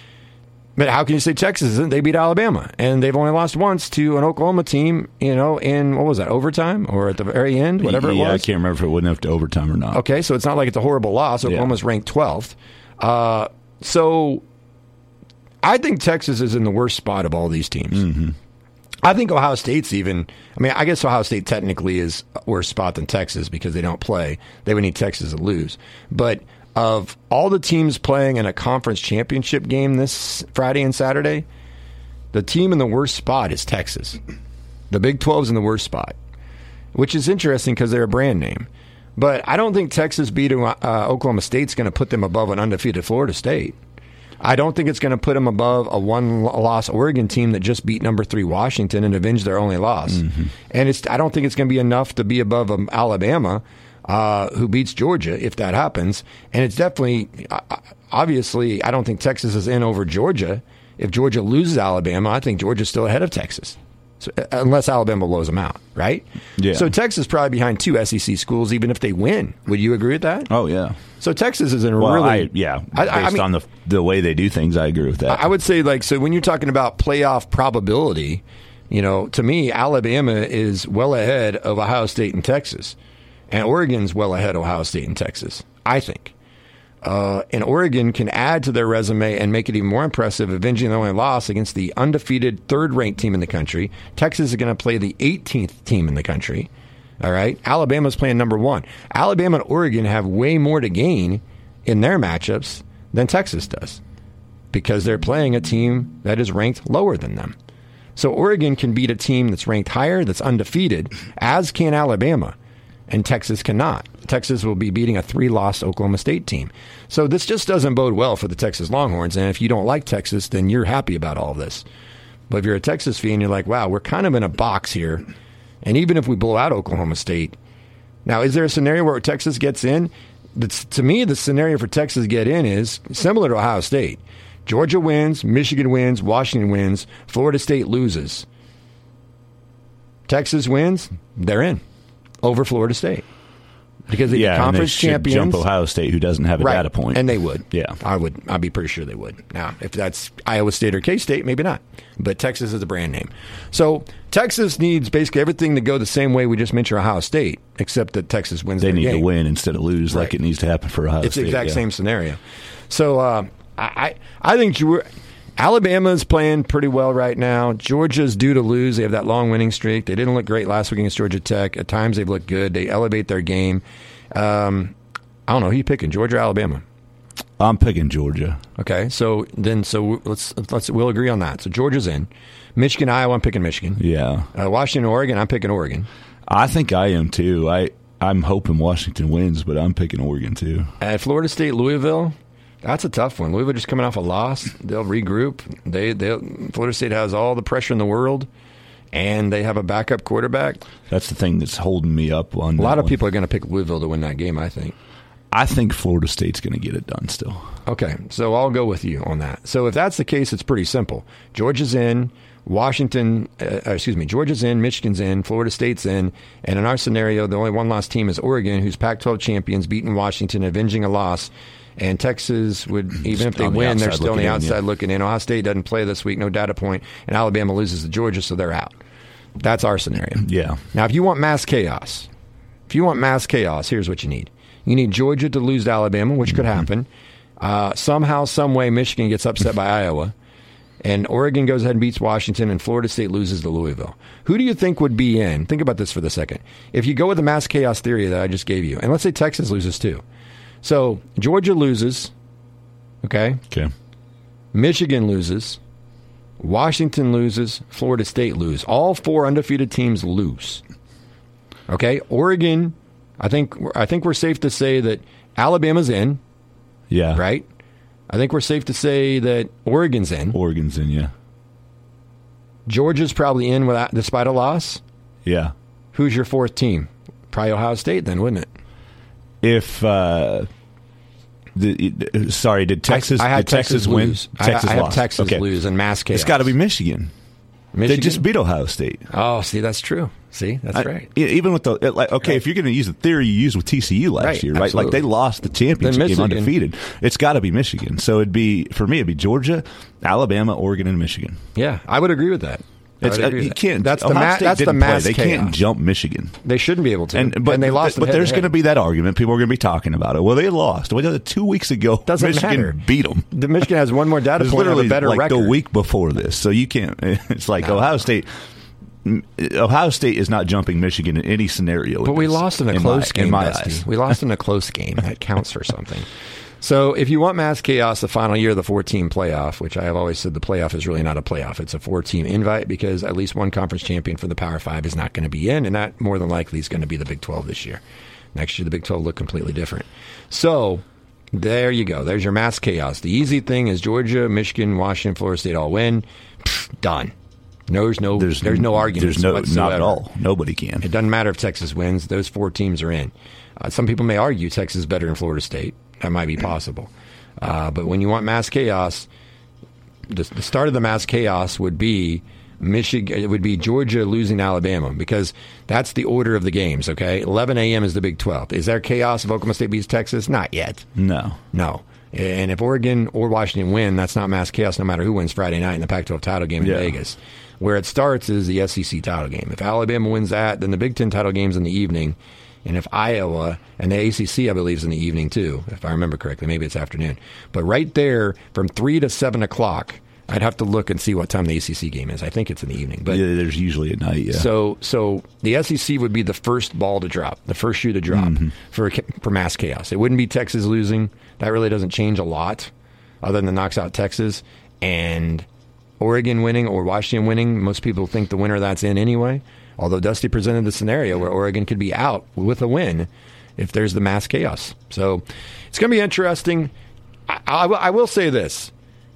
But how can you say Texas isn't? They beat Alabama, and they've only lost once to an Oklahoma team, you know, in, what was that, overtime or at the very end, whatever yeah, it was? I can't remember if it went up to overtime or not. Okay, so it's not like it's a horrible loss. Oklahoma's yeah. ranked twelfth. Uh, so I think Texas is in the worst spot of all these teams. Mm-hmm. I think Ohio State's even, I mean, I guess Ohio State technically is a worse spot than Texas because they don't play. They would need Texas to lose. But of all the teams playing in a conference championship game this Friday and Saturday, the team in the worst spot is Texas. The Big twelve's in the worst spot, which is interesting because they're a brand name. But I don't think Texas beating uh, Oklahoma State's going to put them above an undefeated Florida State. I don't think it's going to put them above a one-loss Oregon team that just beat number three Washington and avenged their only loss. Mm-hmm. And it's I don't think it's going to be enough to be above um, Alabama, uh, who beats Georgia, if that happens. And it's definitely, uh, obviously, I don't think Texas is in over Georgia. If Georgia loses Alabama, I think Georgia's still ahead of Texas. So, unless Alabama blows them out, right? Yeah. So Texas is probably behind two S E C schools, even if they win. Would you agree with that? Oh, yeah. So Texas is in a well, really... I, yeah, I, based I mean, on the the way they do things, I agree with that. I would say, like, so when you're talking about playoff probability, you know, to me, Alabama is well ahead of Ohio State and Texas. And Oregon's well ahead of Ohio State and Texas, I think. Uh, and Oregon can add to their resume and make it even more impressive, avenging their only loss against the undefeated third-ranked team in the country. Texas is going to play the eighteenth team in the country. All right? Alabama's playing number one. Alabama and Oregon have way more to gain in their matchups than Texas does because they're playing a team that is ranked lower than them. So Oregon can beat a team that's ranked higher, that's undefeated, as can Alabama, and Texas cannot. Texas will be beating a three-loss Oklahoma State team. So this just doesn't bode well for the Texas Longhorns. And if you don't like Texas, then you're happy about all this. But if you're a Texas fan, you're like, wow, we're kind of in a box here. And even if we blow out Oklahoma State, now is there a scenario where Texas gets in? That's, to me, the scenario for Texas to get in is similar to Ohio State. Georgia wins, Michigan wins, Washington wins, Florida State loses. Texas wins, they're in over Florida State. Because the yeah, conference and they champions jump Ohio State, who doesn't have a right, data point, and they would. Yeah, I would. I'd be pretty sure they would. Now, if that's Iowa State or K-State, maybe not. But Texas is a brand name, so Texas needs basically everything to go the same way we just mentioned Ohio State, except that Texas wins. They their need game. to win instead of lose, right. like it needs to happen for Ohio it's State. It's the exact yeah. same scenario. So uh, I, I think you were. Alabama's playing pretty well right now. Georgia's due to lose. They have that long winning streak. They didn't look great last week against Georgia Tech. At times they've looked good. They elevate their game. Um, I don't know. Who you picking, Georgia or Alabama? I'm picking Georgia. Okay, so then so let's let's we'll agree on that. So Georgia's in. Michigan, Iowa, I'm picking Michigan. Yeah. Uh, Washington, Oregon, I'm picking Oregon. I think I am too. I I'm hoping Washington wins, but I'm picking Oregon too. At Florida State, Louisville. That's a tough one. Louisville just coming off a loss. They'll regroup. They they Florida State has all the pressure in the world, and they have a backup quarterback. That's the thing that's holding me up on. A lot of one. people are going to pick Louisville to win that game, I think. I think Florida State's going to get it done still. Okay, so I'll go with you on that. So if that's the case, it's pretty simple. Georgia's in. Washington, uh, excuse me, Georgia's in, Michigan's in, Florida State's in, and in our scenario, the only one-loss team is Oregon, who's Pac twelve champions, beating Washington, avenging a loss. And Texas would, even if they win, they're still on the outside looking in. Ohio State doesn't play this week, no data point, and Alabama loses to Georgia, so they're out. That's our scenario. Yeah. Now, if you want mass chaos, if you want mass chaos, here's what you need. You need Georgia to lose to Alabama, which could happen. Uh, somehow, some way, Michigan gets upset by Iowa, and Oregon goes ahead and beats Washington, and Florida State loses to Louisville. Who do you think would be in? Think about this for the second. If you go with the mass chaos theory that I just gave you, and let's say Texas loses too. So Georgia loses, okay? Okay. Michigan loses. Washington loses. Florida State lose. All four undefeated teams lose. Okay? Oregon, I think I think we're safe to say that Alabama's in. Yeah. Right? I think we're safe to say that Oregon's in. Oregon's in, yeah. Georgia's probably in without, despite a loss. Yeah. Who's your fourth team? Probably Ohio State then, wouldn't it? If uh, the, sorry, did Texas? I, I had did Texas, Texas win? lose. Texas I, I have lost. Texas okay. lose and mass chaos. It's got to be Michigan. Michigan. They just beat Ohio State. Oh, see, that's true. See, that's I, right. Even with the like, okay, right. if you're going to use the theory you used with T C U last right, year, right? absolutely. Like they lost the championship game undefeated. It's got to be Michigan. So it'd be for me, it'd be Georgia, Alabama, Oregon, and Michigan. Yeah, I would agree with that. It's, uh, you can't. That's the Ohio ma- State that's the didn't mass play. They chaos. can't jump Michigan. They shouldn't be able to. And but and they lost. But there's going to be that argument. People are going to be talking about it. Well, they lost. Well, two weeks ago, Doesn't Michigan matter. beat them. The Michigan has one more data It was point and literally a better like record. the week before this, so you can't. It's like No. Ohio State. Ohio State is not jumping Michigan in any scenario. But we this, lost in a in close my, game, In my Dusty. eyes. We lost in a close game. That counts for something. So if you want mass chaos the final year of the four-team playoff, which I have always said the playoff is really not a playoff. It's a four-team invite because at least one conference champion for the Power Five is not going to be in, and that more than likely is going to be the Big twelve this year. Next year, the Big twelve look completely different. So there you go. There's your mass chaos. The easy thing is Georgia, Michigan, Washington, Florida State all win. Pfft, done. No, there's no, there's, there's no argument. There's no, whatsoever. not at all. Nobody can. It doesn't matter if Texas wins. Those four teams are in. Uh, some people may argue Texas is better than Florida State. That might be possible. Uh, but when you want mass chaos, the, the start of the mass chaos would be Michigan. It would be Georgia losing to Alabama because that's the order of the games. Okay, eleven a.m. is the Big twelve. Is there chaos if Oklahoma State beats Texas? Not yet. No. No. And if Oregon or Washington win, that's not mass chaos no matter who wins Friday night in the Pac twelve title game in Yeah. Vegas. Where it starts is the S E C title game. If Alabama wins that, then the Big Ten title game's in the evening. And if Iowa, and the A C C, I believe, is in the evening too, if I remember correctly. Maybe it's afternoon. But right there, from three to seven o'clock, I'd have to look and see what time the A C C game is. I think it's in the evening. But yeah, there's usually at night, yeah. So so the S E C would be the first ball to drop, the first shoe to drop Mm-hmm. for for mass chaos. It wouldn't be Texas losing. That really doesn't change a lot other than knocks out Texas. And Oregon winning or Washington winning, most people think the winner that's in anyway. Although Dusty presented the scenario where Oregon could be out with a win if there's the mass chaos. So it's going to be interesting. I, I, I will say this.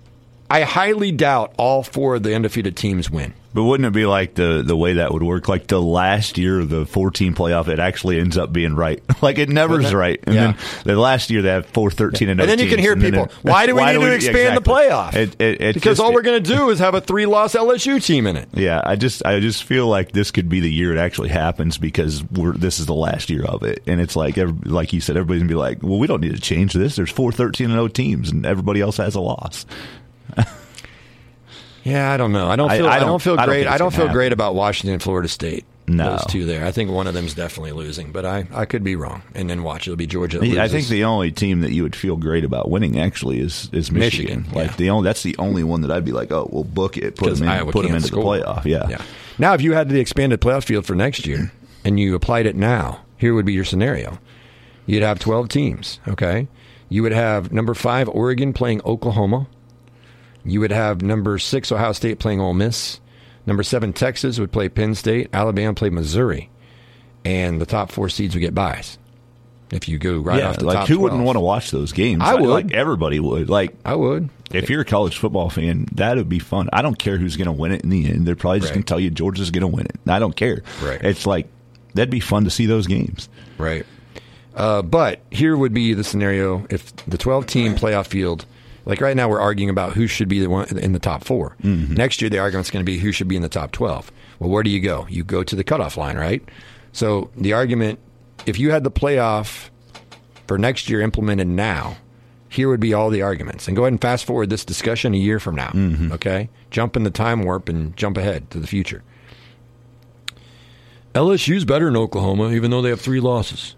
I highly doubt all four of the undefeated teams win. But wouldn't it be like the, the way that would work? Like the last year of the four-team playoff, it actually ends up being right. Like it never's Wouldn't it? right. And Yeah. then the last year they have four thirteen and And then you can hear people, it, why do we need to expand exactly. the playoff? It, it, it's because just, all we're going to do is have a three-loss L S U team in it. Yeah, I just I just feel like this could be the year it actually happens because we're this is the last year of it, and it's like every, like you said, everybody's gonna be like, well, we don't need to change this. There's four thirteen and oh teams, and everybody else has a loss. Yeah, I don't know. I don't feel. I- I, I don't, don't- feel I don't great. think I it's don't gonna feel happen. great about Washington and Florida State. No. Those two there. I think one of them's definitely losing, but I, I could be wrong. And then watch, it'll be Georgia. That I loses. think the only team that you would feel great about winning actually is is Michigan. Michigan, like yeah. the only that's the only one that I'd be like, oh, we'll book it, put because them in, Iowa put them can't into score. the playoff. Yeah. yeah. Now, if you had the expanded playoff field for next year and you applied it now, here would be your scenario. You'd have twelve teams. Okay, you would have number five Oregon playing Oklahoma. You would have number six Ohio State playing Ole Miss. Number seven Texas would play Penn State. Alabama play Missouri, and the top four seeds would get buys. If you go right yeah, off the like top who twelve. wouldn't want to watch those games? I would. Like everybody would. Like I would. if you're a college football fan, that would be fun. I don't care who's going to win it in the end. They're probably just Right. going to tell you Georgia's going to win it. I don't care. Right. It's like that'd be fun to see those games. Right. Uh, but here would be the scenario if the twelve-team playoff field, like right now we're arguing about who should be the one in the top four. Mm-hmm. Next year the argument's going to be who should be in the top twelve. Well, where do you go? You go to the cutoff line, right? So the argument, if you had the playoff for next year implemented now, here would be all the arguments. And go ahead and fast forward this discussion a year from now, Mm-hmm. okay? Jump in the time warp and jump ahead to the future. L S U's better than Oklahoma, even though they have three losses.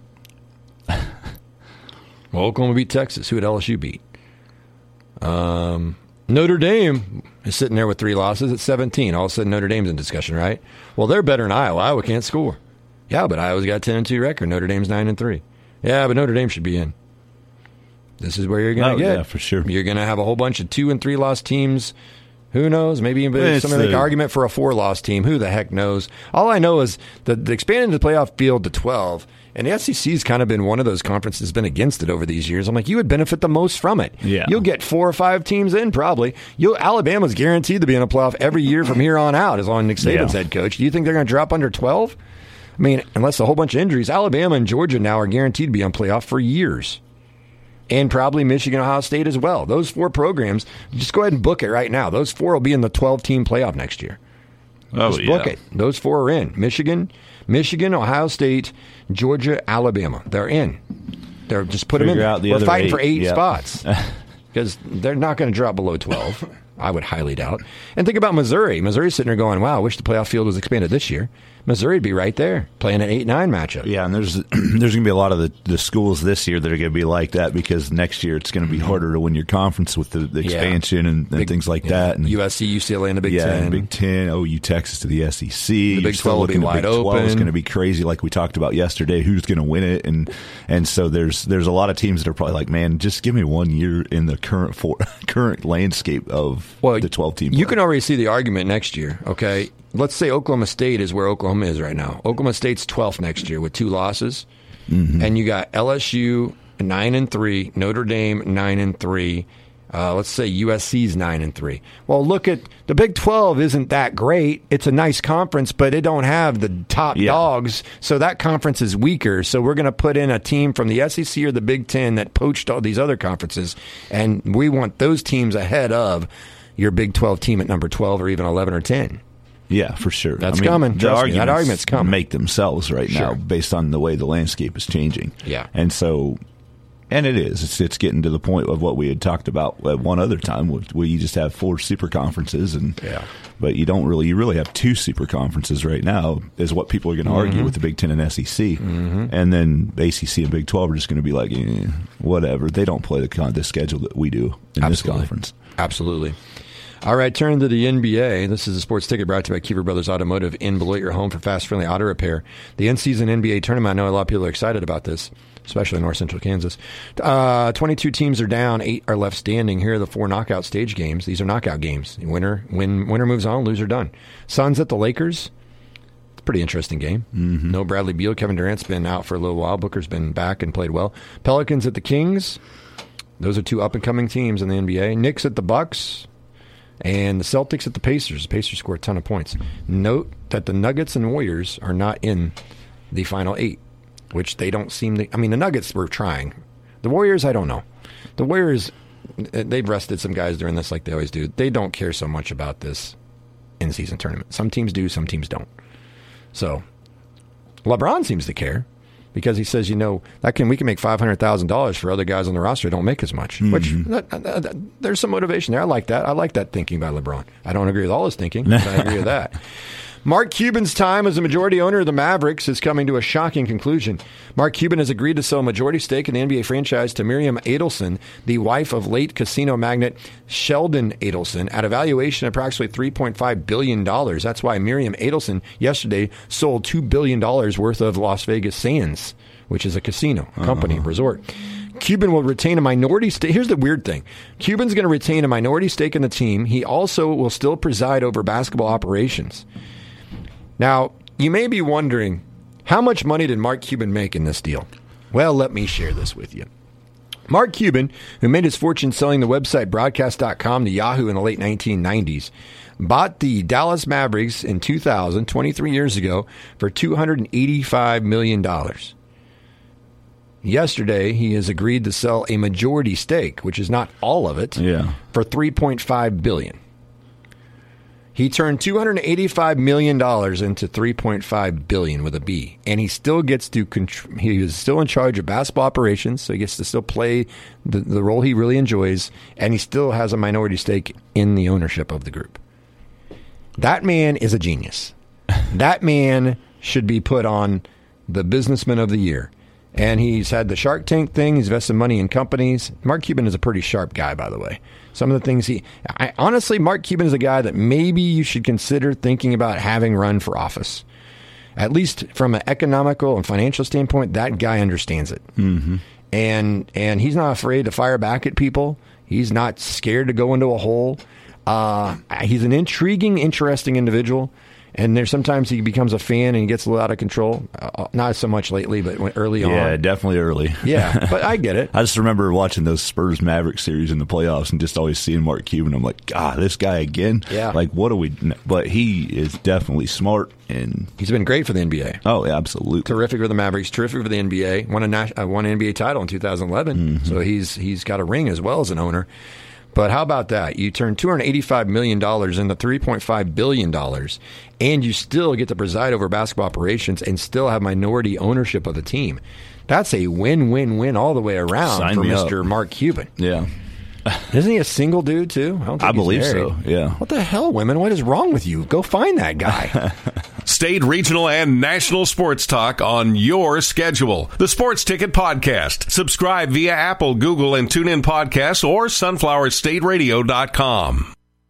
Well, Oklahoma beat Texas. Who did L S U beat? Um, Notre Dame is sitting there with three losses at seventeen. All of a sudden, Notre Dame's in discussion, right? Well, they're better than Iowa. Iowa can't score. Yeah, but Iowa's got a ten and two record. Notre Dame's nine and three. Yeah, but Notre Dame should be in. This is where you're going Oh, to get. yeah, for sure. You're going to have a whole bunch of two and three loss teams. Who knows? Maybe even It's somebody make the- an argument for a four-loss team. Who the heck knows? All I know is that the expanding the playoff field to twelve, and the S E C's kind of been one of those conferences that's been against it over these years. I'm like, you would benefit the most from it. Yeah. You'll get four or five teams in probably. You'll, Alabama's guaranteed to be in a playoff every year from here on out as long as Nick Saban's Yeah. head coach. Do you think they're going to drop under twelve? I mean, unless a whole bunch of injuries, Alabama and Georgia now are guaranteed to be on playoff for years. And probably Michigan, Ohio State as well. Those four programs, just go ahead and book it right now. Those four will be in the twelve-team playoff next year. Oh, Just book it. Those four are in. Michigan, Michigan, Ohio State, Georgia, Alabama. They're in. They're just put them in. Figure there. out the We're other fighting eight. for eight Yep. spots because they're not going to drop below twelve. I would highly doubt. And think about Missouri. Missouri's sitting there going, wow, I wish the playoff field was expanded this year. Missouri would be right there playing an eight nine matchup. Yeah, and there's there's going to be a lot of the, the schools this year that are going to be like that because next year it's going to be harder to win your conference with the, the expansion yeah. and, and Big, things like yeah. that. And U S C, U C L A in the Big yeah, Ten. Yeah, Big Ten, O U Texas to the S E C. The Big twelve will be wide Big twelve open. Is going to be crazy like we talked about yesterday. Who's going to win it? And and so there's there's a lot of teams that are probably like, man, just give me one year in the current for, current landscape of well, the twelve-team. You can already see the argument next year, okay? Let's say Oklahoma State is where Oklahoma is right now. Oklahoma State's twelfth next year with two losses, mm-hmm. and you got L S U nine and three, Notre Dame nine and three. Uh, let's say U S C's nine and three. Well, look at the Big twelve. Isn't that great? It's a nice conference, but it don't have the top yeah. dogs, so that conference is weaker. So we're going to put in a team from the S E C or the Big Ten that poached all these other conferences, and we want those teams ahead of your Big twelve team at number twelve or even eleven or ten. Yeah, for sure. That's I mean, coming. The arguments, that argument's coming. Make themselves right sure. now based on the way the landscape is changing. Yeah. And so, and it is. It's, it's getting to the point of what we had talked about at one other time where you just have four super conferences. And, yeah. But you don't really, you really have two super conferences right now is what people are going to mm-hmm. argue with the Big Ten and S E C. Mm-hmm. And then A C C and Big twelve are just going to be like, eh, whatever. They don't play the, the schedule that we do in Absolutely. this conference. Absolutely. All right, turn to the N B A. This is a sports ticket brought to you by Kiefer Brothers Automotive in Beloit, your home for fast, friendly auto repair. The in-season N B A tournament, I know a lot of people are excited about this, especially in north central Kansas. Uh, twenty-two teams are down, eight are left standing. Here are the four knockout stage games. These are knockout games. Winner, win, winner moves on, loser done. Suns at the Lakers. It's a pretty interesting game. Mm-hmm. No Bradley Beal. Kevin Durant's been out for a little while. Booker's been back and played well. Pelicans at the Kings. Those are two up-and-coming teams in the N B A. Knicks at the Bucks. And the Celtics at the Pacers. The Pacers score a ton of points. Note that the Nuggets and Warriors are not in the final eight, which they don't seem to. I mean, the Nuggets were trying. The Warriors, I don't know. The Warriors, they've rested some guys during this like they always do. They don't care so much about this in-season tournament. Some teams do, some teams don't. So LeBron seems to care. Because he says, you know, that can we can make five hundred thousand dollars for other guys on the roster who don't make as much. Mm-hmm. Which that, that, that, there's some motivation there. I like that. I like that thinking by LeBron. I don't agree with all his thinking, but I agree with that. Mark Cuban's time as a majority owner of the Mavericks is coming to a shocking conclusion. Mark Cuban has agreed to sell a majority stake in the N B A franchise to Miriam Adelson, the wife of late casino magnate Sheldon Adelson, at a valuation of approximately three point five billion dollars. That's why Miriam Adelson yesterday sold two billion dollars worth of Las Vegas Sands, which is a casino, company, uh-huh. resort. Cuban will retain a minority stake. Here's the weird thing. Cuban's going to retain a minority stake in the team. He also will still preside over basketball operations. Now, you may be wondering, how much money did Mark Cuban make in this deal? Well, let me share this with you. Mark Cuban, who made his fortune selling the website broadcast dot com to Yahoo in the late nineteen nineties, bought the Dallas Mavericks in two thousand, twenty-three years ago, for two hundred eighty-five million dollars. Yesterday, he has agreed to sell a majority stake, which is not all of it, yeah. for three point five billion dollars. He turned two hundred eighty-five million dollars into three point five billion dollars with a B, and he still gets to contr- he is still in charge of basketball operations, so he gets to still play the, the role he really enjoys, and he still has a minority stake in the ownership of the group. That man is a genius. That man should be put on the Businessman of the Year. And he's had the Shark Tank thing. He's invested money in companies. Mark Cuban is a pretty sharp guy, by the way. Some of the things he... I, honestly, Mark Cuban is a guy that maybe you should consider thinking about having run for office. At least from an economical and financial standpoint, that guy understands it. Mm-hmm. And and he's not afraid to fire back at people. He's not scared to go into a hole. Uh, he's an intriguing, interesting individual. And there's sometimes he becomes a fan and he gets a little out of control. Uh, not so much lately, but early yeah, on. Yeah, definitely early. Yeah, but I get it. I just remember watching those Spurs Mavericks series in the playoffs and just always seeing Mark Cuban. I'm like, God, this guy again? Yeah. Like, what do we... But he is definitely smart. And he's been great for the N B A. Oh, yeah, absolutely. Terrific for the Mavericks. Terrific for the N B A. Won a nas- uh, won an N B A title in two thousand eleven. Mm-hmm. So he's he's got a ring as well as an owner. But how about that? You turn two hundred eighty-five million dollars into three point five billion dollars, and you still get to preside over basketball operations and still have minority ownership of the team. That's a win-win-win all the way around Sign for me Mister up. Mark Cuban. Yeah. Isn't he a single dude, too? I, don't think I he's believe married. so, yeah. What the hell, women? What is wrong with you? Go find that guy. State, regional, and national sports talk on your schedule. The Sports Ticket Podcast. Subscribe via Apple, Google, and TuneIn Podcasts or sunflower state radio dot com.